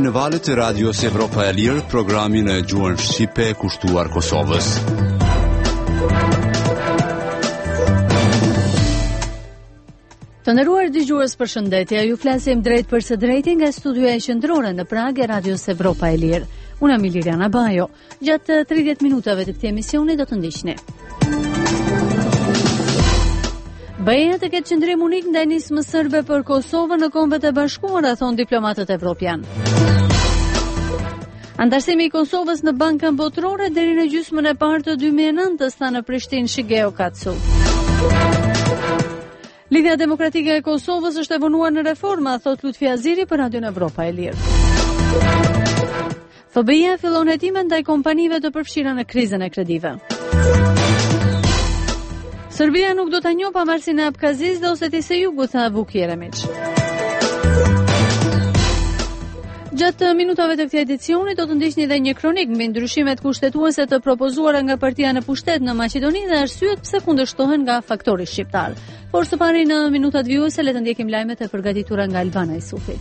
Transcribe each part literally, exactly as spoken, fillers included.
në valët e Radios Evropa e Lirë, programin e gjuhën shqipe kushtuar Kosovës. Të nderuar dëgjues, përshëndetje. Ju flasim drejt për së drejti nga studioja qendrore në Prag e Radios Evropa e Lirë. Unë jam Liliana Bajo. Gjatë tridhjetë minutave të këtij emisioni do të ndiqni. B E të ketë qëndrim unik ndaj nismë sërbe për Kosovën në Kombet e Bashkuara, thon diplomatët evropian. Antarësimi i Kosovës në Bankën Botërore deri në gjysmën e parë të dy mijë e nëntës, tha në Prishtinë Shigeo Katsu. Lidhja Demokratike e Kosovës është e vonuar në reforma, thot Lutfi Aziri për Radion Evropa e Lirë. F B I-ja fillon hetimet ndaj kompanive të përfshira në krizën e kredive. Serbia nuk do ta njohë pavarësinë e Abkazisë dhe Osetisë së Jugut, tha Vuk Jeremić. Gjatë minutave të këtij edicioni do të ndiqni edhe një kronik mbi ndryshimet kushtetuese të propozuara nga partia në pushtet në Maqedoni dhe arsyet pse kundërshtohen nga faktori shqiptar. Por së pari në minutat vjuese le të ndjekim lajmet e përgatitura nga Albana Isufi.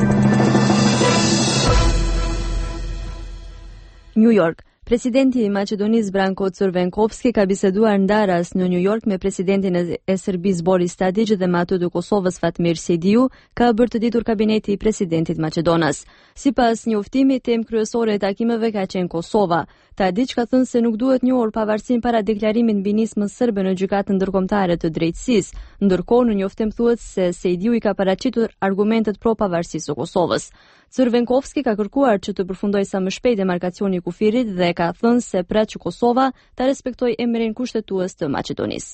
New York. Presidenti i Maqedonisë Branko Crvenkovski ka biseduar ndaras në New York me presidentin e Serbisë Boris Tadić dhe me atë të Kosovës Fatmir Sidiu, ka bërë të ditur kabineti i presidentit Maqedonas. Sipas njoftimit, temë kryesore e takimeve ka qenë Kosova. Tadić ka thënë se nuk duhet njohur pavarësinë para deklarimit mbi nismën sërbe në gjykatën ndërkombëtare të drejtësisë, ndërkohë në njoftim thuhet se Sidiu i ka paraqitur argumentet pro pavarësisë së Kosovës. Crvenkovski ka kërkuar që të përfundojë sa më shpejt demarkacioni i kufirit dhe ka thënë se pret që Kosova ta respektojë emrin kushtetues të Maqedonisë.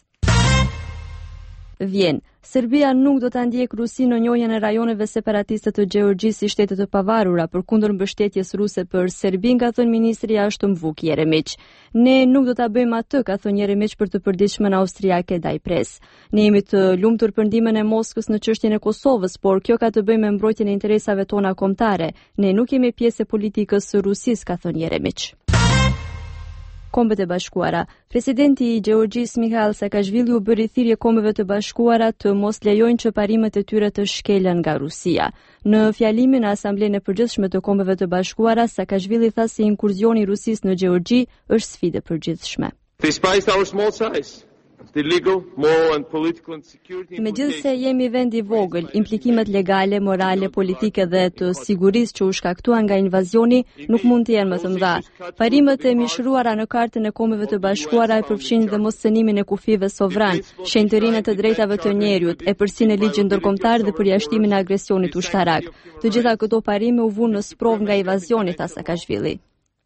Vjen. Serbia nuk do ta ndjekë Rusinë në njohjen e rajoneve separatiste të Gjeorgjisë si shtete të pavarura përkundër mbështetjes ruse për Serbinë, ka thënë ministri i jashtëm Vuk Jeremić. Ne nuk do ta bëjmë atë, ka thënë Jeremić për të përditshmën austriake Dajpres. Ne jemi të lumtur për ndihmën e Moskës në çështjen e Kosovës, por kjo ka të bëjë me mbrojtjen e interesave tona kombëtare. Ne nuk jemi pjesë e politikës së Rusisë, ka thënë Jeremić. Kombet e Bashkuara. Presidenti i Gjeorgjisë Mikhail Saakashvili u bëri thirrje Kombeve të Bashkuara të mos lejojnë që parimet e tyre të shkelen nga Rusia. Në fjalimin e Asamblenë e Përgjithshme të Kombeve të Bashkuara, Saakashvili tha se inkurzioni i Rusisë në Gjeorgji është sfidë e përgjithshme. Despite our small size, the legal, moral and political and security. Megjithse jemi vend i vogël, implikimet legale, morale, politike dhe të sigurisë që u shkaktuan nga invazioni nuk mund të jenë më të mëdha. Parimet e mishruara në Kartën e Kombeve të Bashkuara e përfshin dhe moscënimin e kufive sovran, shenjtërinë të drejtave të njerëzit, e përsinë e ligjit ndërkombëtar dhe përjashtimin e agresionit ushtarak. Të gjitha këto parime u vunë në sprov nga invazioni, tha Saakashvili.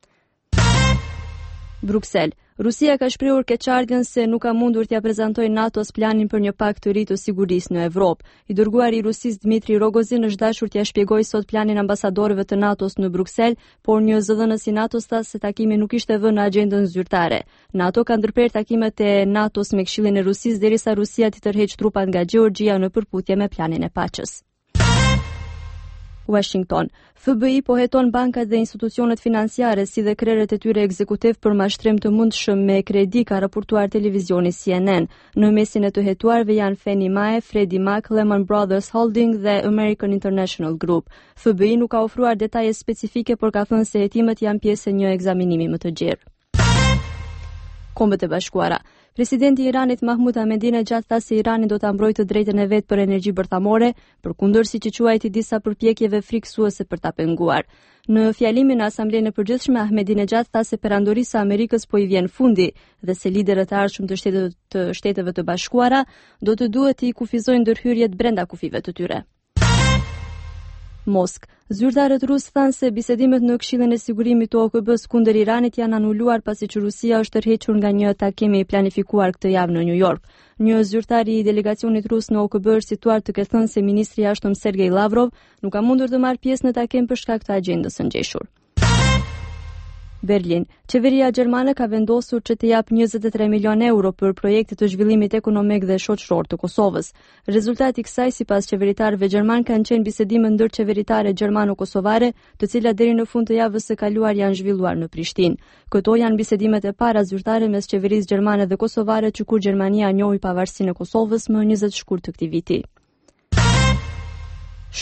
Bruksel. Rusia ka shprehur keqardhjen se nuk ka mundur t'ia prezantojë NATO-s planin për një pakt të ri të sigurisë në Evropë. I dërguari i Rusisë Dmitri Rogozin është dashur t'ia shpjegojë sot planin ambasadorëve të NATO-s në Bruksel, por një zëdhënës i NATO-s tha se takimi nuk ishte vënë në agjendën zyrtare. NATO ka ndërprerë takimet e NATO-s me Këshillin e Rusisë derisa Rusia t'i tërheqë trupat nga Gjeorgjia në përputhje me planin e paqes. Washington. F B I po heton bankat dhe institucionet financiare si dhe krerët e tyre ekzekutiv për mashtrim të mundshëm me kredi, ka raportuar televizioni C N N. Në mesin e të hetuarve janë Fannie Mae, Freddie Mac, Lehman Brothers Holding dhe American International Group. F B I nuk ka ofruar detaje specifike, por ka thënë se hetimet janë pjesë e një ekzaminimi më të gjerë. Kombet e Bashkuara. Presidenti i Iranit Mahmud Ahmadinejad tha se Irani do ta mbrojë të drejtën e vet për energji bërthamore, përkundër siç i quajti disa përpjekjeve frikësuese për ta penguar. Në fjalimin e Asamblenë e Përgjithshme, Ahmadinejad tha se perandorisë së Amerikës po i vjen fundi dhe se liderët e ardhshëm të shteteve të Shteteve të Bashkuara do të duhet të i kufizojnë ndërhyrjet brenda kufive të tyre. Moskë. Zyrtarët rusë thanë se bisedimet në Këshillin e Sigurimit të O K B-s kundër Iranit janë anuluar pasi që Rusia është tërhequr nga një takim i planifikuar këtë javë në New York. Një zyrtar i delegacionit rus në O K B është situar të ketë thënë se ministri i jashtëm Sergej Lavrov nuk ka mundur të marrë pjesë në takim për shkak të agjendës së ngjeshur. Berlin. Qeveria gjermane ka vendosur që të jap njëzet e tre milion euro për projekte të zhvillimit ekonomik dhe shoqëror të Kosovës. Rezultati i kësaj, sipas qeveritarëve gjerman, kanë qenë bisedime ndërqeveritare gjermano-kosovare, të cilat deri në fund të javës së kaluar janë zhvilluar në Prishtinë. Këto janë bisedimet e para zyrtare mes qeverisë gjermane dhe kosovare që kur Gjermania njohi pavarësinë e Kosovës më njëzet shkurt të këtij viti. Shkup.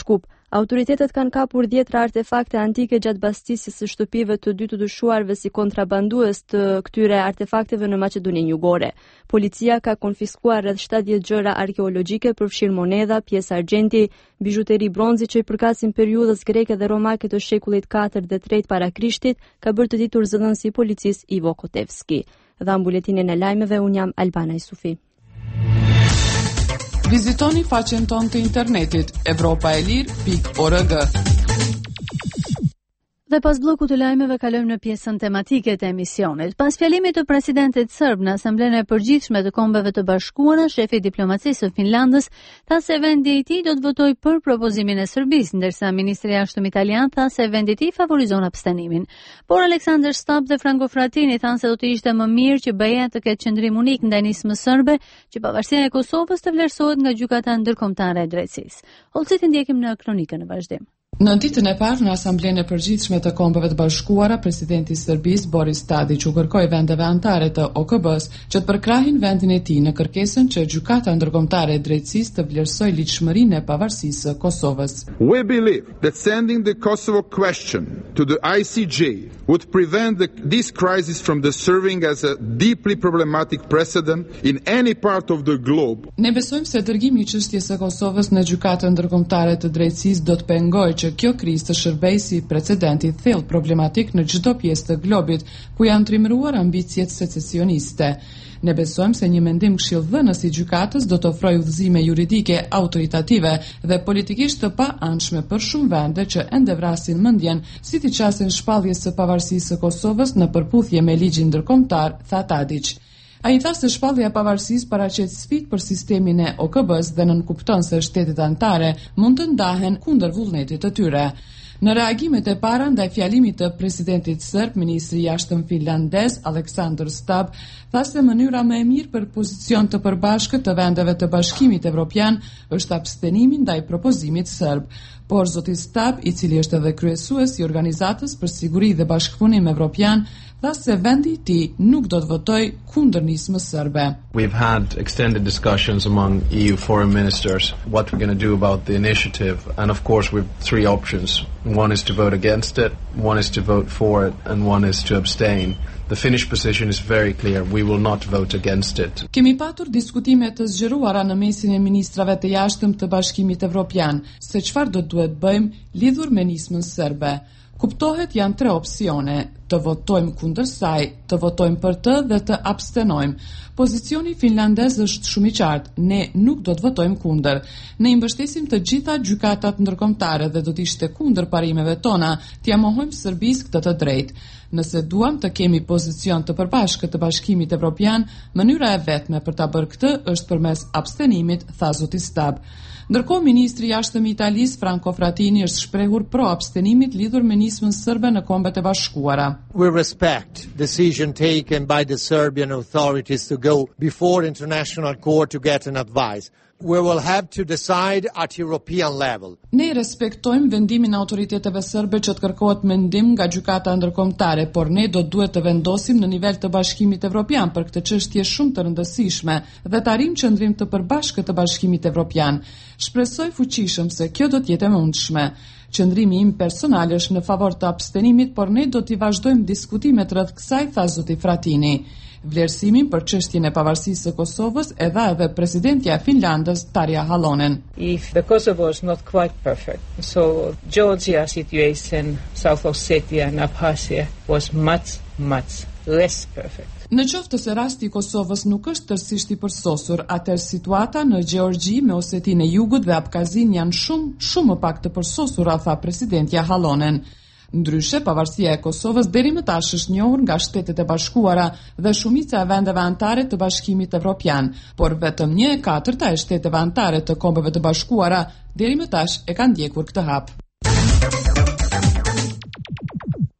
Autoritetet kanë kapur dhjetra artefakte antike gjatë bastisjes së shtëpive të dy të dyshuarve si kontrabandues të këtyre artefakteve në Maqedoninë Jugore. Policia ka konfiskuar rreth shtatëdhjetë gjëra arkeologjike, përfshirë monedha, pjesë argjenti, bijuteri bronzi që i përkasin periudhës greke dhe romake të shekullit katërt dhe tretë para Krishtit, ka bërë të ditur zëdhënësi i policisë Ivo Kotevski. Dha buletinin e lajmeve, unë jam Albana Isufi. Vizitoni faqen tonë të internetit evropaelir pikë org. Dhe pas bllokut të lajmeve kalojmë në pjesën tematike të emisionit. Pas fjalimit të presidentit serb në Asamblenë e Përgjithshme të Kombeve të Bashkuara, shefi i diplomacisë së Finlandës tha se vendi i tij do të votojë për propozimin e Serbisë, ndërsa ministri i jashtëm italian tha se vendi i tij favorizon abstenimin. Por Aleksandar Stubb dhe Franco Frattini thanë se do të ishte më mirë që B E-ja të ketë qendrim unik ndaj nismës serbe, që pavarësia e Kosovës të vlerësohet nga gjykata ndërkombëtare e drejtësisë. Hollësit i ndjekim në kronikën e vazhdim. Në ditën e parë në Asamblenë e Përgjithshme të Kombeve të Bashkuara, presidenti i Serbisë Boris Tadić u kërkoi vendeve anëtare të O K B-s që të përkrahin vendin e tij në kërkesën që gjykata ndërkombëtare e drejtësisë të vlerësojë ligjshmërinë e pavarësisë së Kosovës. We believe that sending the Kosovo question to the I C J would prevent the, this crisis from the serving as a deeply problematic precedent in any part of the globe. Ne besojmë se dërgimi i çështjes së Kosovës në gjykatën ndërkombëtare të drejtësisë do të pengojë që kjo krizë të shërbejë si precedenti thellë problematik në çdo pjesë të globit ku janë trimëruar ambicjet secesioniste. Ne besojmë se një mendim këshillëdhënës i gjykatës do të ofrojë udhëzime juridike autoritative dhe politikisht të pa-anshme për shumë vende që ende vrasin mendjen si t'i qasin shpalljes së pavarësisë së Kosovës në përputhje me ligjin ndërkombëtar, tha Tadić. A i tha se shpallja e pavarësisë paraqet sfidë për sistemin e O K B-s dhe nënkupton se shtetet anëtare mund të ndahen kundër vullnetit të tyre. Në reagimet e para ndaj fjalimit të presidentit serb, ministri i jashtëm finlandez Aleksandar Stubb tha se mënyra më e mirë për pozicion të përbashkët të vendeve të Bashkimit Evropian është abstenimi ndaj propozimit serb. Por zoti Stubb, i cili është edhe kryesues i Organizatës për Siguri dhe Bashkëpunim Evropian, tha se vendi i tij nuk do të votojë kundër nismës serbe. We've had extended discussions among E U foreign ministers what we're going to do about the initiative, and of course we've three options. One is to vote against it, one is to vote for it, and one is to abstain. The Finnish position is very clear. We will not vote against it. Kemi patur diskutime të zgjeruara në mesin e ministrave të jashtëm të Bashkimit Evropian se çfarë do duhet bëjmë lidhur me nismën serbe. Kuptohet janë tre opsione: të votojmë kundër saj, të votojmë për të dhe të abstenojmë. Pozicioni finlandez është shumë i qartë, ne nuk do të votojmë kundër. Ne i mbështesim të gjitha gjykatat ndërkombëtare dhe do të ishte kundër parimeve tona t'ia mohojmë Serbisë këtë të drejtë. Nëse duam të kemi pozicion të përbashkët të Bashkimit Evropian, mënyra e vetme për ta bërë këtë është përmes abstenimit, tha zoti Stubb. Ndërkohë, ministri i jashtëm i Italisë Franco Frattini është shprehur pro abstenimit lidhur me nismën serbe në Kombet e Bashkuara. We respect decision taken by the Serbian authorities to go before international court to get an advice. We will have to decide at European level. Ne respektojmë vendimin e autoriteteve serbe që të kërkohet mendim nga gjykata ndërkombëtare, por ne do duhet të vendosim në nivel të Bashkimit Evropian për këtë çështje shumë të rëndësishme dhe të arrijmë qëndrim të përbashkët të Bashkimit Evropian. Shpresoj fuqishëm se kjo do të jetë e mundshme. Qëndrimi im personal është në favor të abstenimit, por ne do t'i vazhdojmë diskutimet rreth kësaj, tha zoti Frattini. Vlerësimin për çështjen e pavarësisë së Kosovës e dha edhe presidentja e Finlandës Tarja Halonen. If the Kosovo is not quite perfect, so Georgia situation, South Ossetia and Abkhazia was much, much less perfect. Në qoftë se rasti i Kosovës nuk është tërësisht i përsosur, atëherë situata në Gjeorgji me Osetinë e Jugut dhe Abkhazin janë shumë, shumë më pak të përsosura, tha presidentja Halonen. Ndryshe, pavarësia e Kosovës deri më tash është njohur nga Shtetet e Bashkuara dhe shumica e vendeve anëtare të Bashkimit Evropian, por vetëm një e katërta e shteteve anëtare të Kombeve të Bashkuara deri më tash e kanë ndjekur këtë hap.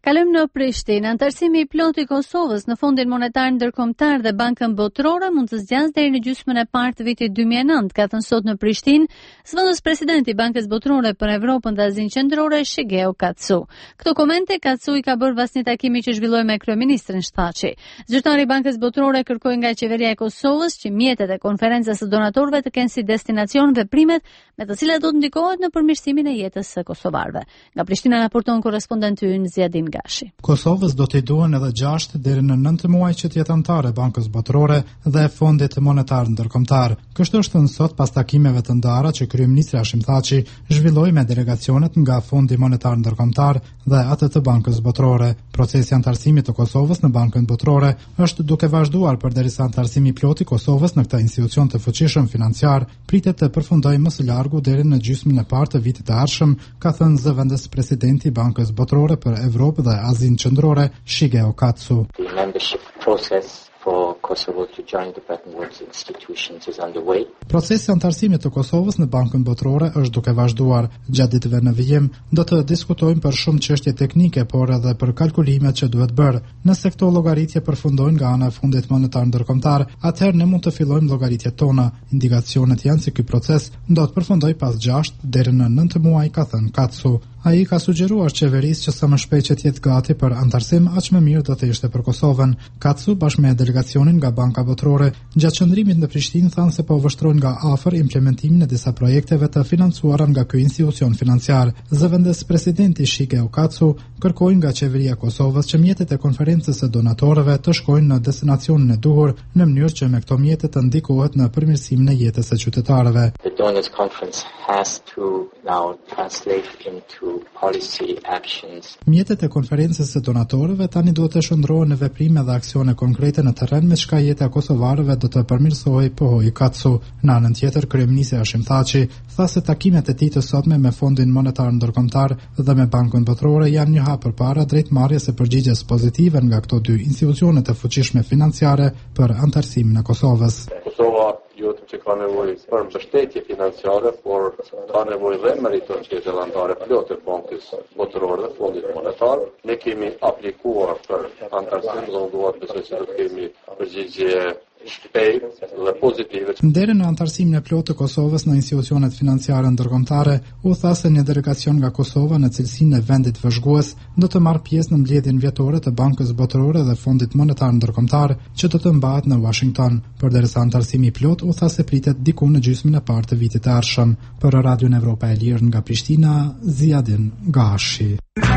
Kalojmë në Prishtinë. Antarësimi i plotë i Kosovës në Fondin Monetar Ndërkombëtar dhe Bankën Botërore mund të zgjasë deri në gjysmën e parë të vitit dy mijë e nëntë, ka thënë sot në Prishtinë zëvendës presidenti i Bankës Botërore për Evropën dhe Azinë Qendrore, Shigeo Katsu. Këto komente Katsu i ka bërë pas një takimi që zhvilloi me kryeministrin Shtaçi. Zyrtari i Bankës Botërore kërkoi nga qeveria e Kosovës që mjetet e konferencës së donatorëve të kenë si destinacion veprimet me të cilat do të ndikohet në përmirësimin e jetës së kosovarëve. Nga Prishtina raporton korrespondenti ynë Ziadin Gashi. Kosovës do t'i duhen edhe gjashtë deri në nëntë muaj që të jetë anëtare e Bankës Botërore dhe e Fondit Monetar Ndërkombëtar. Kështu është thënë sot pas takimeve të ndara që kryeministri Hashim Thaçi zhvilloi me delegacionet nga Fondi Monetar Ndërkombëtar dhe atë të Bankës Botërore. Procesi antarësimit të Kosovës në Bankën Botërore është duke vazhduar përderisa antarësimi i plotë i Kosovës në këtë institucion të fuqishëm financiar pritet të përfundojë më së largu deri në gjysmën e parë të vitit të ardhshëm, ka thënë zëvendës presidenti i Bankës Botërore për Evropë dhe Azinë Qendrore, Shigeo Katsu. The membership process for Kosovo to join the Bretton Woods institutions is underway. Procesi antarësimit të Kosovës në Bankën Botërore është duke vazhduar. Gjatë ditëve në vijim do të diskutojmë për shumë çështje teknike, por edhe për kalkulimet që duhet bërë. Nëse këto llogaritje përfundojnë nga ana e Fundit Monetar Ndërkombëtar, atëherë ne mund të fillojmë llogaritjet tona. Indikacionet janë se ky proces do të përfundojë pas gjashtë deri në nëntë muaj, ka thënë Katsu. Ai ka sugjeruar qeverisë që sa më shpejt që të jetë gati për antarësim, aq më mirë do të ishte për Kosovën. Katsu bashkë me delegacionin nga Banka Botërore gjatë qëndrimit në Prishtinë thanë se po vështrojnë nga afër implementimin e disa projekteve të financuara nga ky institucion financiar. Zëvendës presidenti Shigeo Katsu kërkoi nga qeveria e Kosovës që mjetet e konferencës së donatorëve të shkojnë në destinacionin e duhur në mënyrë që me këto mjete të ndikohet në përmirësimin e jetës së qytetarëve. The donors conference has to now translate into policy actions. Mjetet e konferencës së donatorëve tani duhet të shndrohen në veprime dhe aksione konkrete në terren me çka jeta e kosovarëve do të përmirësohej, pohoi Katsu. Në anën tjetër, kryeministri Hashim Thaçi tha se takimet e tij të sotme me Fondin Monetar Ndërkombëtar dhe me Bankën Botërore janë një hap përpara drejt marrjes së përgjigjes pozitive nga këto dy institucione të fuqishme financiare për antarësimin e Kosovës. Kosova jotëm që ka nevojë për mbështetje financiare, por ka nevojë dhe meriton që jetë anëtare plotë e Bankës Botërore dhe Fondit Monetar. Ne kemi aplikuar për antarësim dhe duhet besoj se do të kemi përgjigje shpejt dhe pozitive. Deri në antarësimin e plotë të Kosovës në institucionet financiare ndërkombëtare, u tha se një delegacion nga Kosova në cilësinë e vendit vëzhgues do të marrë pjesë në mbledhjen vjetore të Bankës Botërore dhe Fondit Monetar Ndërkombëtar që do të mbahet në Washington. Përderisa antarësimi i plotë, u tha se pritet diku në gjysmën e parë të vitit të ardhshëm. Për Radion Evropa e Lirë nga Prishtina, Ziadin Gashi.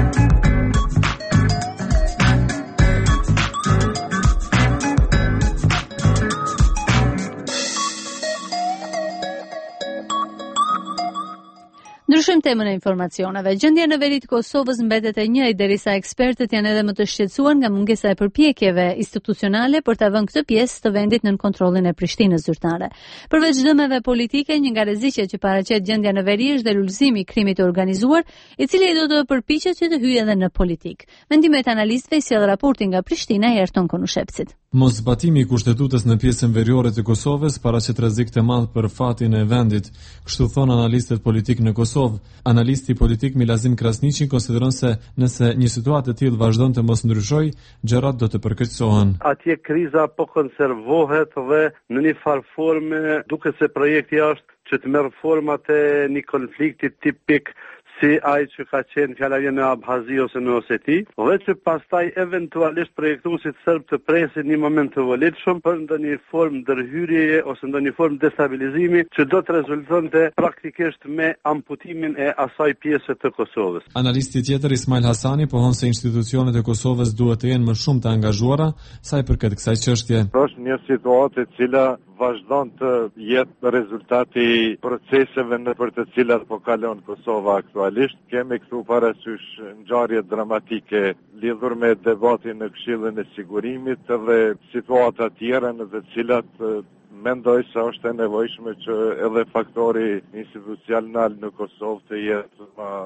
Ndryshojmë temën e informacioneve. Gjendja në veri të Kosovës mbetet e njëjtë derisa ekspertët janë edhe më të shqetësuar nga mungesa e përpjekjeve institucionale për ta vënë këtë pjesë të vendit nën kontrollin e Prishtinës zyrtare. Përveç dëmeve politike, një nga rreziqet që paraqet gjendja në veri është dhe lulëzimi i krimit të organizuar, i cili do të përpiqet që të hyjë edhe në politik. Mendimet e analistëve sjell raporti nga Prishtina i Erton Konushepcit. Moszbatimi i kushtetutës në pjesën veriore të Kosovës paraqet rrezik të madh për fatin e vendit, kështu thon analistët politik në Kosovë. Analisti politik Milazim Krasniqi konsideron se nëse një situatë e tillë vazhdon të mos ndryshojë, gjërat do të përkeqësohen. Atje kriza po konservohet dhe në një farë forme duke se projekti është që të merr format e një konflikti tipik si ai që ka qenë fjala në Abhazi ose në Oseti, dhe që pastaj eventualisht projektuesit serb të presin një moment të volitshëm për ndonjë formë ndërhyrjeje ose ndonjë formë destabilizimi që do të rezultonte praktikisht me amputimin e asaj pjese të Kosovës. Analisti tjetër Ismail Hasani pohon se institucionet e Kosovës duhet të jenë më shumë të angazhuara sa i përket kësaj çështje. Është një situatë e cila vazhdon të jetë rezultati i proceseve në për të cilat po kalon Kosova aktualisht. Kemi këtu parasysh ngjarje dramatike lidhur me debatin në Këshillin e Sigurimit dhe situata tjera në të cilat mendoj se është e nevojshme që edhe faktori institucional në Kosovë të jetë më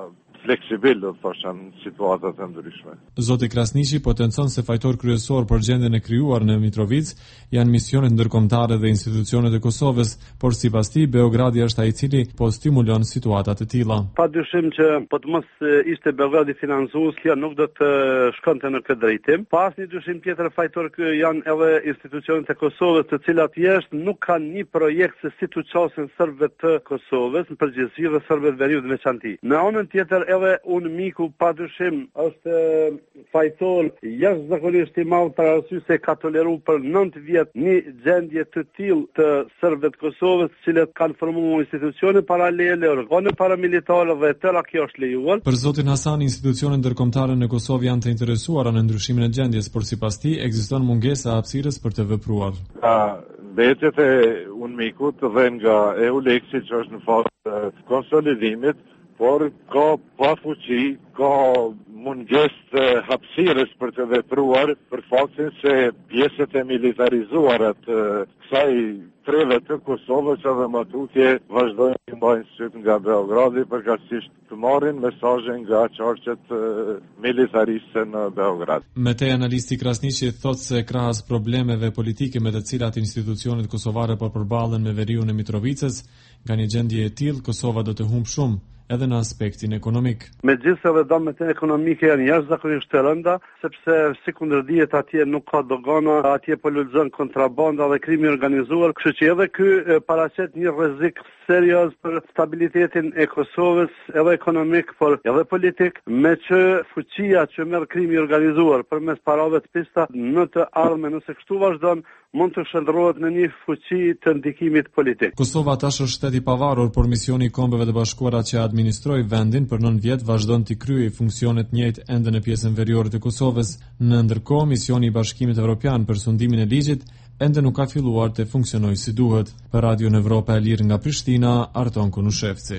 fleksibil, do të thosha, në situatat e ndryshme. Zoti Krasniqi potencon se fajtor kryesor për gjendjen e krijuar në Mitrovic janë misionet ndërkombëtare dhe institucionet e Kosovës, por sipas tij Beogradi është ai i cili po stimulon situatat e tilla. Padyshim që po të mos ishte Beogradi financues, kjo nuk do të shkonte në këtë drejtim. Pas një dyshim tjetër fajtor që janë edhe institucionet e Kosovës, të cilat jeshtë nuk kanë një projekt se si të çosin serbët të Kosovës, në përgjithësi dhe serbët veriut në veçanti. Në anën tjetër edhe unë miku padyshim është fajtor jashtëzakonisht i madh për arsye se ka toleruar për nëntë vjet një gjendje të tillë të serbëve të Kosovës, të cilët kanë formuar institucione paralele, organe paramilitare dhe tëra kjo është lejuar. Për zotin Hasan, institucionet ndërkombëtare në Kosovë janë të interesuara në ndryshimin e gjendjes, por sipas tij ekziston mungesa e hapësirës për të vepruar. Ka mbetjet e UNMIK-ut dhe nga EULEX-i që është në fazë të konsolidimit, por ka pafuqi, ka mungesë të hapësirës për të vepruar për faktin se pjesët e militarizuara të kësaj treve të Kosovës edhe më tutje vazhdojnë të mbajnë syt nga Beogradi përkatësisht të marrin mesazhe nga qarqet militariste në Beograd. Metej analisti Krasniqi thotë se krahas problemeve politike me të cilat institucionet kosovare po përballen me veriun e Mitrovicës, nga një gjendje e tillë Kosova do të humbë shumë edhe në aspektin ekonomik. Megjithëse edhe dëmet ekonomike janë jashtëzakonisht të rënda, sepse si kundërdihet atje nuk ka dogana, atje po lulëzon kontrabanda dhe krimi organizuar, kështu që edhe ky paraqet një rrezik serioz për stabilitetin e Kosovës, edhe ekonomik, por edhe politik, me që fuqia që merr krimi organizuar përmes parave të pista në të ardhmen, nëse kështu vazhdon, mund të shndërrohet në një fuqi të ndikimit politik. Kosova tash është shtet i pavarur, por misioni i Kombeve të Bashkuara që administroi vendin për nëntë vjet vazhdon të kryejë funksionet të njëjtë ende në pjesën veriore të Kosovës. Në ndërkohë, misioni i Bashkimit Evropian për sundimin e ligjit ende nuk ka filluar të funksionojë si duhet. Për Radio Evropa e Lirë nga Prishtina, Arton Kunushevci.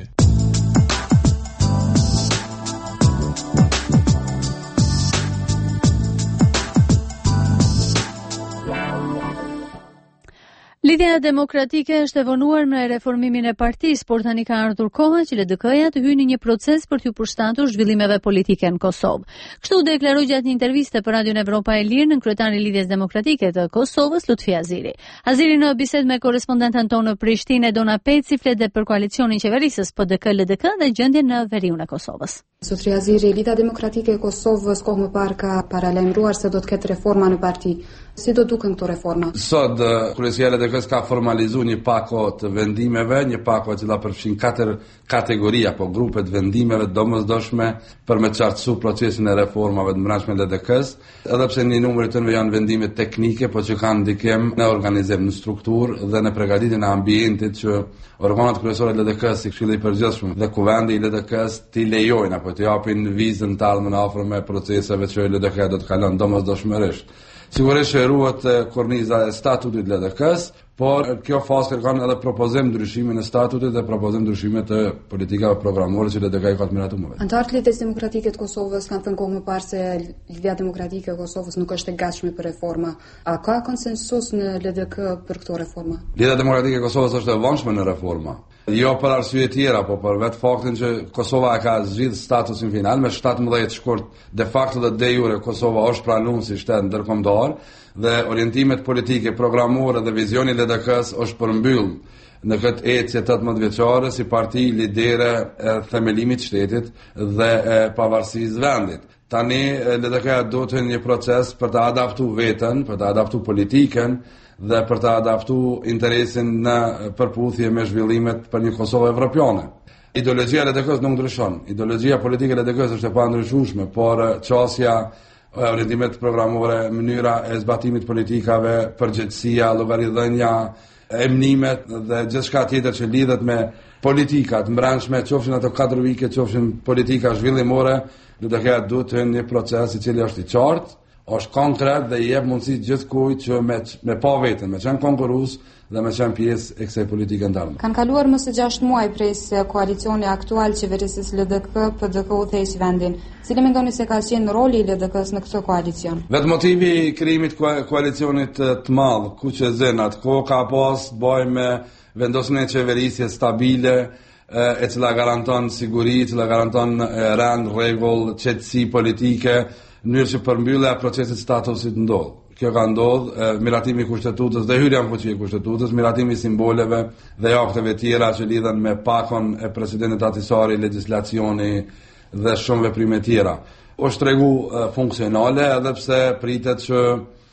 Lidhja demokratike është e vonuar me reformimin e partisë, por tani ka ardhur koha që L D K-ja të hyjë në një proces për t'u përshtatur zhvillimeve politike në Kosovë. Kështu deklaroi gjatë një interviste për Radio Evropa e Lirë në kryetarin e Lidhjes Demokratike të Kosovës, Lutfi Aziri. Aziri në bisedë me korrespondenten tonë në Prishtinë, Dona Peci, flet dhe për koalicionin qeverisës P D K L D K dhe gjendjen në veriun e Kosovës. Zotri Aziri, Lidhja Demokratike e Kosovës kohë më parë ka paralajmëruar se do të ketë reforma në parti. Si do duken këto reforma? Sot kryesia e L D K-s ka formalizuar një pako të vendimeve, një pako e cila përfshin katër kategori apo grupe të vendimeve domosdoshme për me qartësu procesin e reformave të brendshme L D K-s, edhe pse një numër i tyre janë vendime teknike, por që kanë ndikim në organizim, në strukturë dhe në përgatitjen e ambientit që organet kryesore L D K-s, si Këshilli i Përgjithshëm dhe Kuvendi i L D K-s t'i lejojnë apo t'i japin vizën të ardhmen afër me proceseve që L D K-ja do të kalon domosdoshmërisht. Sigurisht që ruhet korniza e statutit L D K-s, por kjo fazë kërkon edhe propozim ndryshime në statutit dhe propozim ndryshime të politikave programore që L D K-ja ka të miratuar. Antarët Lidhjes Demokratike të Kosovës kanë thënë kohë më parë se Lidhja Demokratike e Kosovës nuk është e gatshme për reforma. A ka konsensus në L D K për këto reforma? Lidhja Demokratike e Kosovës është e vonshme në reforma. Jo për arsye tjera, po për vetë faktin që Kosova e ka zgjidhur statusin final me shtatëmbëdhjetë shkurt, de facto dhe de jure Kosova është pranuar si shtet ndërkombëtar dhe orientimet politike, programore dhe vizioni L D K-s është përmbyll në këtë ecje tetëmbëdhjetë vjeçare si parti lidere e themelimit të shtetit dhe e pavarësisë vendit. Tani L D K-ja do të një proces për të adaptuar veten, për të adaptuar politikën dhe për të adaptu interesin në përputhje me zhvillimet për një Kosovë evropiane. Ideologjia e L D K-s nuk ndryshon. Ideologjia politike e L D K-s është e pandryshueshme, por çësia, orientimet programore, mënyra e zbatimit politikave, përgjegjësia, llogaridhënia, emnimet dhe gjithçka tjetër që lidhet me politikat brendshme, qofshin ato katër vike, qofshin politika zhvillimore, L D K-ja duhet të hyjë në një proces i cili është i qartë, është konkret dhe i jep mundësi gjithkujt që me, me pa veten, me qenë konkurrues dhe me qenë pjesë e kësaj politike ndarme. Kanë kaluar më së gjashtë muaj prej se koalicioni aktual qeverisës L D K P D K u thesi vendin. Cili mendoni se ka qenë roli i L D K-s në këtë koalicion? Vetë motivi i krijimit të koalicionit të madh, ku që zenat, ko ka pas bëj me vendosjen e qeverisje stabile, e cila garanton siguri, e cila garanton rend, rregull, qetësi politike, në mënyrë që përmbyllja e procesit statusit ndodh. Kjo ka ndodhë, miratimi i kushtetutës dhe hyrja në fuqi e kushtetutës, miratimi i simboleve dhe akteve tjera që lidhen me pakon e presidentit Ahtisaari, legjislacioni dhe shumë veprime tjera. Është tregu funksionale edhe pse pritet që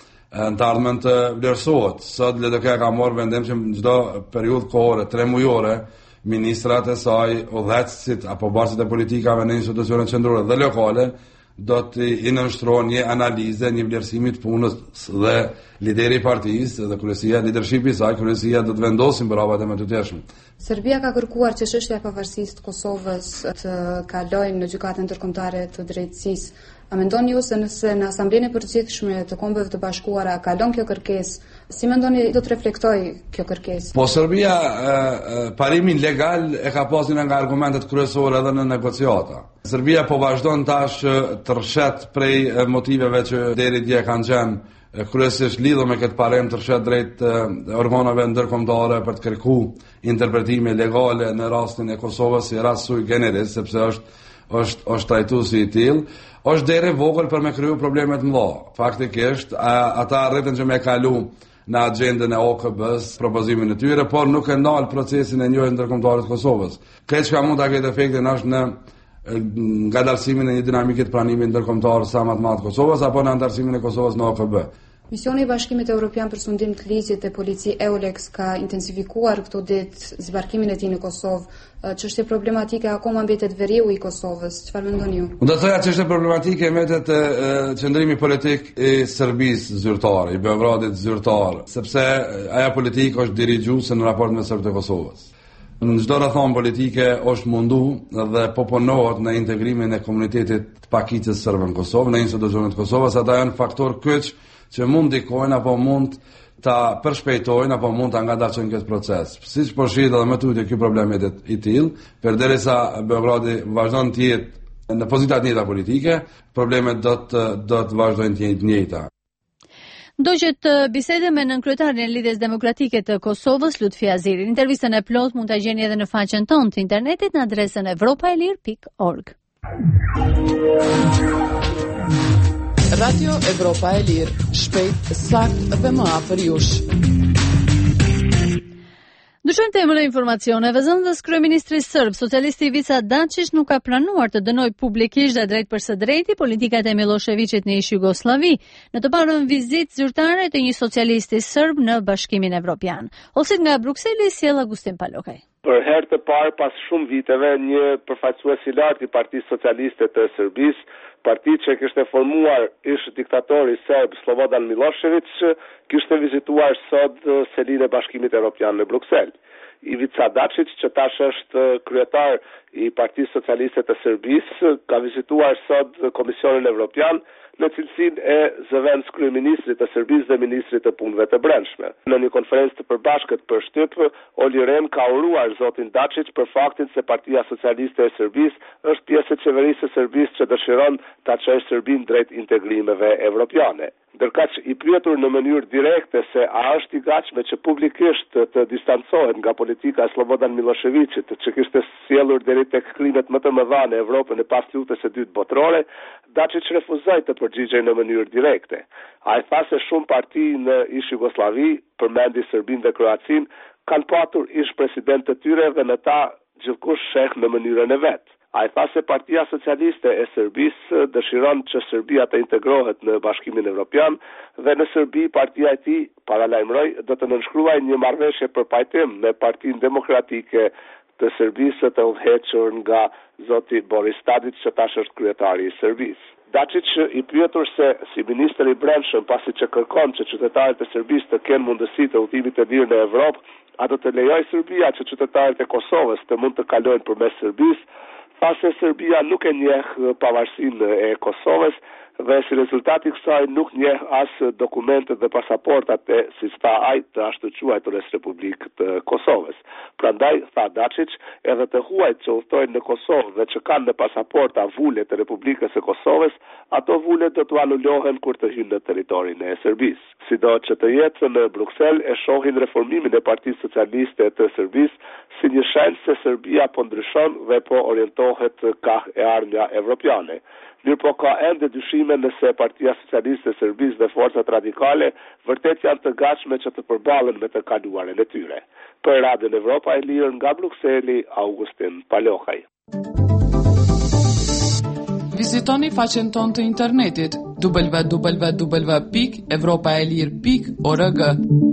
në të ardhmen të vlerësohet. Sot L D K ka marrë vendim që në çdo periudhë kohore, tre mujore, ministrat e saj, udhëheqësit apo barësit e politikave në institucionet qendrore dhe lokale do të i nënshtrohen një analize, një vlerësimi të punës dhe lideri i partisë dhe kryesia, leadershipi i saj, kryesia do të vendosin pravat e më të tjershme. Serbia ka kërkuar që çështja e pavarësisë të Kosovës të kalojë në gjykatën ndërkombëtare të drejtësisë. A mendoni ju se nëse në Asamblenë e Përgjithshme të Kombeve të Bashkuara kalon kjo kërkesë, si mendoni do të reflektojë kjo kërkesë? Po Serbia e, e, parimin legal e ka pasur nga argumentet kryesore edhe në negociata. Serbia po vazhdon tash të rrshet prej motiveve që deri dje kanë qenë kryesisht lidhur me këtë parim të rrshet drejt organeve ndërkombëtare për të kërkuar interpretime legale në rastin e Kosovës si rast sui generis, sepse është është është trajtuar si i tillë, është deri vogël për me kriju probleme të mëdha. Faktikisht ata arritën që me kalu në agjendën e O K B-s propozimin e tyre, por nuk e ndal procesin e njohjes ndërkombëtare të Kosovës. Këtë që mund ta ketë efektin është në ngadalësimin e një dinamike të pranimit ndërkombëtar sa më të madh të Kosovës apo në antarësimin e Kosovës në O K B. Misioni i Bashkimit Evropian për sundim të ligjit e polici EULEX ka intensifikuar këto ditë zbarkimin e tij në Kosovë. Çështje problematike akoma mbetet veriu i Kosovës. Çfarë mendoni ju? Do të thoya çështje problematike mbetet qëndrimi politik i Serbisë zyrtare, i Beogradit zyrtar, sepse ajo politikë është dirigjuese në raport me serbët e Kosovës. Në çdo rrethon politike është mundu dhe po punohet në integrimin e komunitetit të pakicës serbe në Kosovë, në institucionet të Kosovës, ata janë faktor kyç që mund ndikojnë apo mund ta përshpejtojnë apo mund ta ngadalësojnë këtë proces. Siç po shihet edhe më tutje ky problem i tillë, përderisa Beogradi vazhdon të jetë në pozita të njëjta politike, problemet do të do të vazhdojnë të jenë të njëjta. Ndoqët bisede me nënkryetarin e Lidhjes Demokratike të Kosovës, Lutfi Aziri. Intervistën e plot mund ta gjeni edhe në faqen tonë të internetit në adresën evropaelir pikë org. Radio Evropa e Lirë, shpejt, sakt dhe më afër jush. Ndryshojmë temën e informacioneve, zëndës kryeministri serb, socialisti Ivica Dačić nuk ka planuar të dënojë publikisht dhe drejt për së drejti politikat e Miloševićit në ish Jugosllavi, në të parën vizitë zyrtare të një socialisti serb në Bashkimin Evropian. Olsit nga Brukseli, sjell Agustin Palokaj. Për herë të parë pas shumë viteve, një përfaqësues i lartë i Partisë Socialiste të Serbisë, parti që kishte formuar ish diktatori serb Slobodan Milošević, kishte vizituar sot selinë e Bashkimit Evropian në Bruksel. Ivica Dačić, që tash është kryetar i Partisë Socialiste të Serbisë, ka vizituar sot Komisionin Evropian në cilësinë e zëvendës kryeministrit të Serbisë dhe ministrit të punëve të brendshme. Në një konferencë të përbashkët për shtyp, Olli Rehn ka uruar zotin Dačić për faktin se Partia Socialiste e Serbisë është pjesë e qeverisë së Serbisë që dëshiron ta çojë Serbinë drejt integrimeve evropiane. Ndërkaq i pyetur në mënyrë direkte se a është i gatshme që publikisht të distancohet nga politika e Slobodan Miloševićit, që kishte sjellur deri tek krimet më të mëdha në Evropën e pas lutjes së dytë botërore, Dačić refuzoi të përgjigjej në mënyrë direkte. Ai tha se shumë parti në ish Jugosllavi, përmendi Serbinë dhe Kroacinë, kanë patur ish president të tyre dhe në ta gjithkush sheh në mënyrën e vet. Ai tha se Partia Socialiste e Serbisë dëshiron që Serbia të integrohet në Bashkimin Evropian dhe në Serbi partia e tij, paralajmëroi, do të nënshkruajë një marrëveshje për pajtim me Partinë Demokratike të Serbisë të udhëhequr nga zoti Boris Tadić, që tash është kryetari i Serbisë. Dačić i pyetur se si ministër i brendshëm, pasi që kërkon që qytetarët e Serbisë të kenë mundësi të udhëtimit të lirë në Evropë, a do të lejojë Serbia që qytetarët e Kosovës të mund të kalojnë përmes Serbisë, tha se Serbia nuk e njeh pavarësinë e Kosovës dhe si rezultati i kësaj nuk njeh as dokumentet dhe pasaportat e, si tha ai, të ashtu quajturës Republikë të Kosovës. Prandaj tha Dačić, edhe të huajt që udhtojnë në Kosovë dhe që kanë në pasaporta vule të Republikës së Kosovës, ato vule do të anulohen kur të hyjnë në territorin e Serbisë. Sido që të jetë në Bruksel e shohin reformimin e Partisë Socialiste të Serbisë si një shenjë se Serbia po ndryshon dhe po orientohet ka e ardhmja evropiane. Mirë po ka ende dyshime nëse Partia Socialiste e Serbisë dhe forcat radikale vërtet janë të gatshme që të përballen me të kaluaren e tyre. Për Radion Evropa e Lirë nga Brukseli, Augustin Palokaj. Vizitoni faqen tonë të internetit w w w pikë evropaelir pikë org.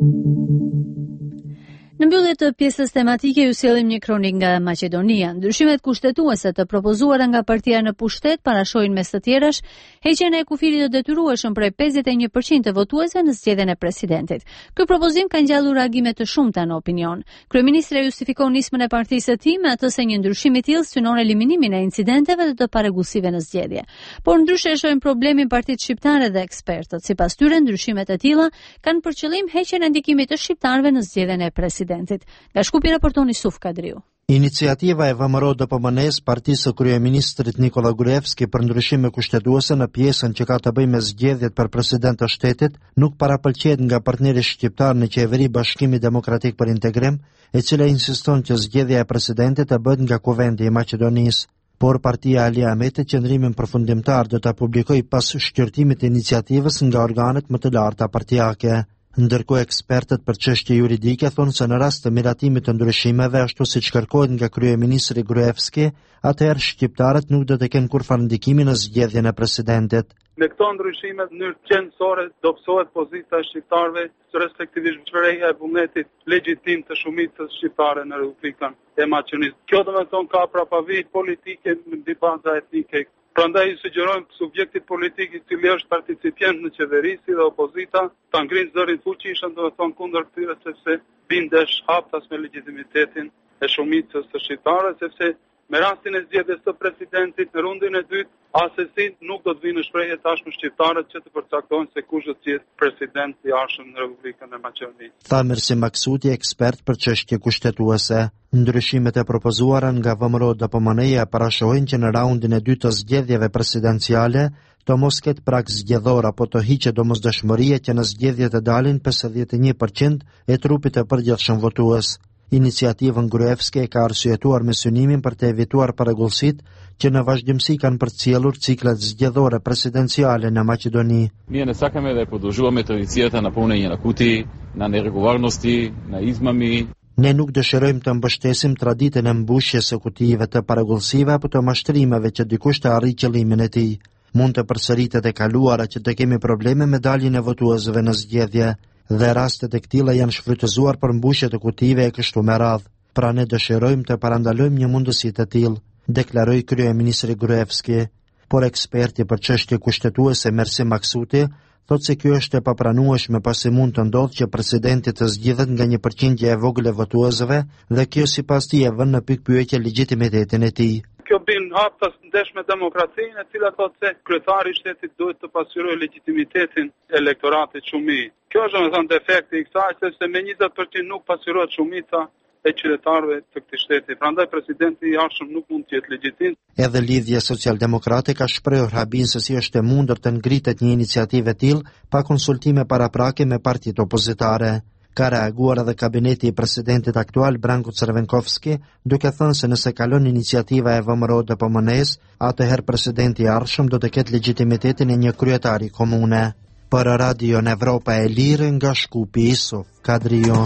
Në mbyllje të pjesës tematike ju sjellim një kronik nga Maqedonia. Ndryshimet kushtetuese të propozuara nga partia në pushtet parashojnë mes të tjerash heqjen e kufirit të detyrueshëm prej pesëdhjetë e një përqind të votuesve në zgjedhjen e presidentit. Ky propozim ka ngjallur reagime të shumta në opinion. Kryeministri justifikon nismën e partisë së tij me atë se një ndryshim i tillë synon eliminimin e incidenteve dhe të parregullsive në zgjedhje. Por ndryshe e shohin problemin partitë shqiptare dhe ekspertët. Sipas tyre, ndryshimet e tilla kanë për qëllim heqjen e ndikimit të shqiptarëve në zgjedhjen e presidentit. Nga Shkupi raporton Yusuf Kadriu. Iniciativa e V M R O D P M N-s, partisë së kryeministrit Nikola Gruevski për ndryshime kushtetuese në pjesën që ka të bëjë me zgjedhjet për president të shtetit, nuk parapëlqet nga partneri shqiptar në qeveri Bashkimi Demokratik për Integrim, e cila insiston që zgjedhja e presidentit të bëhet nga Kuvendi i Maqedonisë. Por partia Ali Ahmeti qëndrimin përfundimtar do ta publikojë pas shqyrtimit të iniciativës nga organet më të larta partijake. Ndërkohë ekspertët për çështje juridike thonë se në rast të miratimit të ndryshimeve ashtu siç kërkohet nga kryeministri Gruevski, atëherë shqiptarët nuk do të kenë kurrë ndikimi në zgjedhjen e presidentit. Me këto ndryshime në mënyrë qendrore dobësohet pozita e shqiptarëve, respektivisht shprehja e vullnetit legjitim të shumicës shqiptare në Republikën e Maqedonisë. Kjo do të thonë ka prapavi politike në dibaza etnike. Prandaj sugjerojmë subjektit politik i cili është participient në qeveri si dhe opozita ta ngrinë zërin fuqishëm, do të thonë kundër këtyre, sepse bindesh haptas me legjitimitetin e shumicës së shqiptarëve, sepse me rastin e zgjedhjes së presidentit në rundin e dytë, asesi nuk do të vinë në shprehje tashmë shqiptarët që të përcaktojnë se kush do të jetë president i ardhshëm në Republikën e Maqedonisë. Tha Mirsi Maksuti, ekspert për çështje kushtetuese. Ndryshimet e propozuara nga V M R O D P M N-ja parashohin që në raundin e dytë të zgjedhjeve presidenciale të mos ketë prag zgjedhor apo të hiqet domosdoshmëria që në zgjedhjet të dalin pesëdhjetë e një përqind e trupit të përgjithshëm votues. Iniciativën Gruevski ka arsyetuar me synimin për të evituar parregullsitë që në vazhdimsi kanë përcjellur ciklet zgjedhore presidenciale në Maqedoni. Ние не сакаме да продолжуваме традицията на пълнение на кутии, на нерегуларности, на измами. Ne nuk dëshirojmë të mbështesim traditën e mbushjes së kutijeve të parregullsive apo të mashtrimeve që dikush të arrijë qëllimin e tij. Mund të përsëritet e kaluara që të kemi probleme me daljen e votuesve në zgjedhje, dhe rastet e këtilla janë shfrytëzuar për mbushje të kutijeve e kështu me radhë. Pra ne dëshirojmë të parandalojmë një mundësi të tillë, deklaroi kryeministri Gruevski. Por eksperti për çështje kushtetuese Mirsi Maksuti thotë se kjo është e papranueshme pasi mund të ndodhë që presidenti të zgjidhet nga një përqindje e vogël e votuesve dhe kjo sipas tij e vën në pikpyetje legjitimitetin e tij. Kjo bin haptas ndesh me demokracinë, e cila thotë se kryetari i shtetit duhet të pasqyrojë legjitimitetin e elektoratit shumi. Kjo është domethënë defekti i kësaj, sepse me njëzet përqind nuk pasqyrohet shumica e qytetarëve të këtij shteti. Prandaj presidenti i ardhshëm nuk mund të jetë legjitim. Edhe Lidhja Socialdemokrate ka shprehur habin se si është e mundur të ngritet një iniciativë e tillë pa konsultime paraprake me partitë opozitare. Ka reaguar edhe kabineti i presidentit aktual Branko Crvenkovski, duke thënë se nëse kalon iniciativa e V M R O D P M N-s, atëherë presidenti i ardhshëm do të ketë legjitimitetin e një kryetari komune. Për Radio Evropa e Lirë nga Shkupi, Yusuf Kadriu.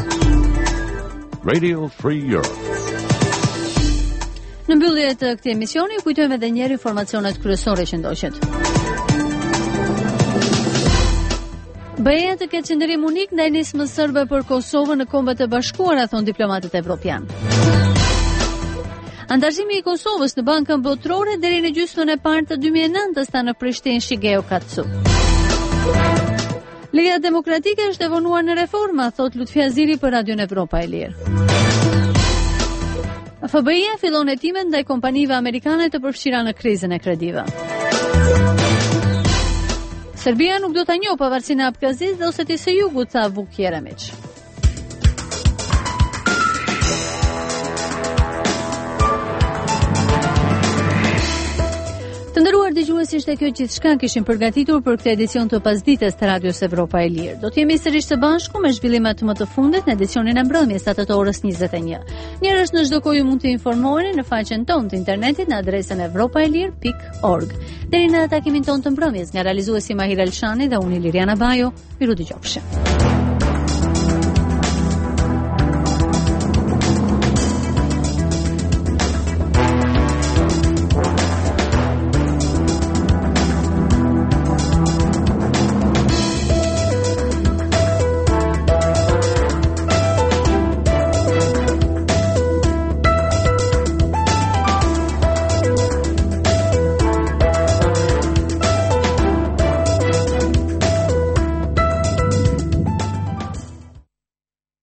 Radio Free Europe. Në mbyllje të këtij emisioni kujtojmë edhe një herë informacionet kryesore që ndoqet. B E-ja të ketë qëndrim unik ndaj nismës serbe për Kosovën në Kombet e Bashkuara, thon diplomatët evropian. Antarësimi i Kosovës në Bankën Botërore deri në gjysmën e parë të dy mijë e nëntës ta në Prishtinë Shigeo Katsu. Liga Demokratike është e vonuar në reforma, thot Lutfi Aziri për Radion Evropa e Lirë. F B I-ja fillon hetimet ndaj kompanive amerikane të përfshira në krizën e kredive. Serbia nuk do ta njohë pavarësinë e Abkazisë dhe Osetisë së Jugut, tha Vuk Jeremić. Të nderuar dëgjues, ishte kjo gjithçka kishim përgatitur për këtë edicion të pasdites të Radios Evropa e Lirë. Do të jemi sërish së bashku me zhvillimet më të fundit në edicionin e mbrëmjes atë të orës njëzet e një. Njerëz në çdo kohë mund të informoheni në faqen tonë të internetit në adresën evropaelir pikë org. Deri në takimin tonë të mbrëmjes, nga realizuesi Mahir Elshani dhe unë Liriana Bajo, miru dëgjofshim.